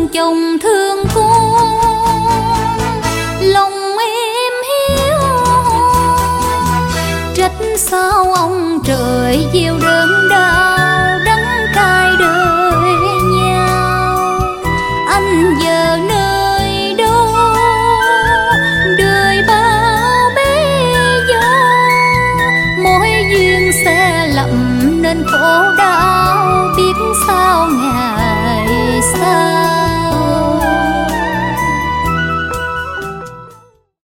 thương chồng thương con, lòng em hiu trách sao ông trời gieo đớn đau đắng cay đời nhau. Anh giờ nơi đâu đời bao bế gió, mỗi duyên sẽ lậm nên khổ đau biết sao ngày xa.